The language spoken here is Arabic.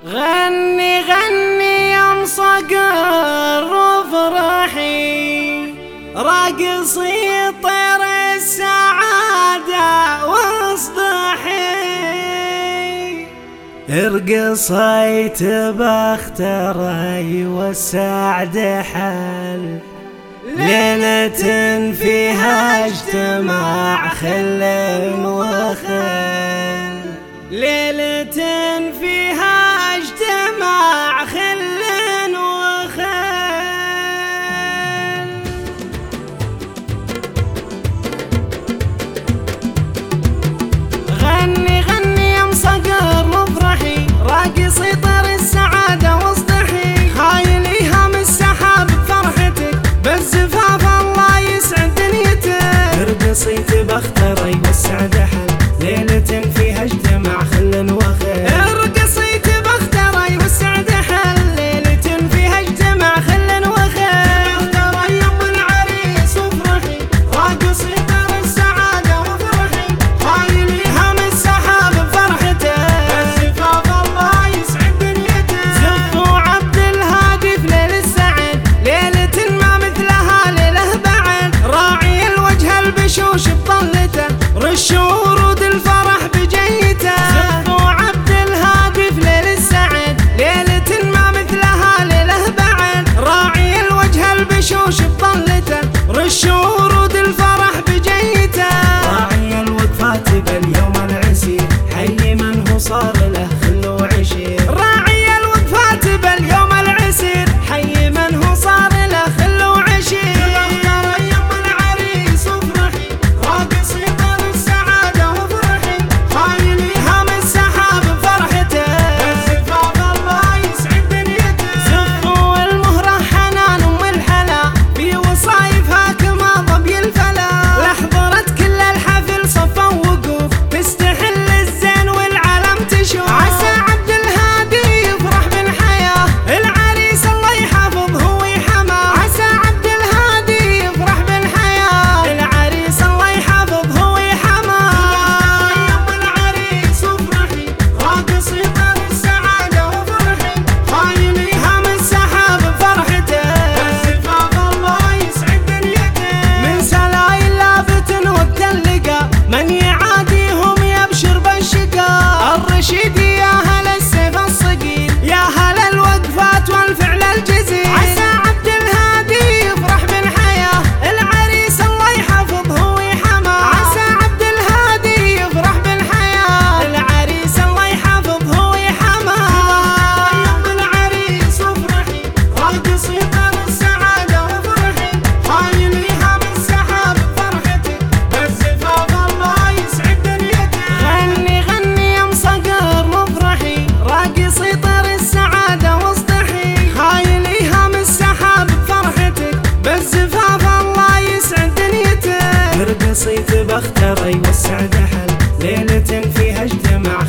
غني غني يا مصقر وافرحي، راقصي طير السعادة واصدحي. ارقصي تبختري والسعد حل، ليلة فيها اجتماع خل وخل، ليلة فيها اجتماع خل وخل. غني غني يا مصقر وافرحي، راقصي طير السعادة واصدحي. خايلي هام السحاب بفرحتك، بالزفاف الله يسعد دنيتك. ارقصي تبختري والسعد حل، ليلة فيها اجتماع خل وخل. ارقصي تبختري والسعد حل، ليلة فيها اجتماع خل وخل. تبختري يم العريس وافرحي، راقصي طير السعادة وافرحي. خايلي هام السحاب بفرحته، بالزفاف الله يسعد دنيته. زفوا عبد الهادي في ليل السعد، ليلة ما مثلها ليلة بعد. راعي الوجه البشوش بطلته، رشوا ورود الفرح بجيته. زفوا عبد الهادي في ليل السعد، ليلة ما مثلها ليلة بعد. راعي الوجه البشوش بطلته، رشوا ورود الفرح بجيته. راعي الوقفات باليوم العسير، حي من هو صار له خل وعشير. راعي الوقفات باليوم العسير، حي من هو صار له خل وعشير. تبختري يم العريس وافرحي، راقصي طير السعادة وافرحي. خايلي هام السحاب بفرحته، بالزفاف الله يسعد دنيته. زفوا المهرة حنان ام الحلا، في وصايفها كما ظبي الفلا. لحضرت كل الحفل صفا وقوف، تستحل الزين والعالم تشوف. عسى عبد الهادي يفرح بالحياة، العريس الله يحافظه ويحماه. عسى عبد الهادي يفرح بالحياة، العريس الله يحافظه ويحماه. يم العريس وافرحي، راقصي طير السعادة وافرحي. خايلي هام السحاب بفرحته، بالزفاف الله يسعد دنيته. من سلايل لافت وقت اللقا، من يعاديهم يبشر بالشقا. الرشيد يا هل السيف الصقيل، يا هل الوقفات والفعل الجزيل. عسى عبد الهادي يفرح بالحياة، العريس الله يحافظه ويحماه. عسى عبد الهادي يفرح بالحياة، العريس الله يحافظه ويحماه. يم العريس وافرحي، راقصي طير السعادة وافرحي. خايلي هام السحاب بفرحتك، بالزفاف الله يسعد دنيتك. غني غني يا مصقر وافرحي، راقصي طير السعادة واصدحي. خايلي هام السحاب بفرحتك، بالزفاف الله يسعد دنيتك. ارقصي تبختري والسعد حل، ليلة فيها اجتماع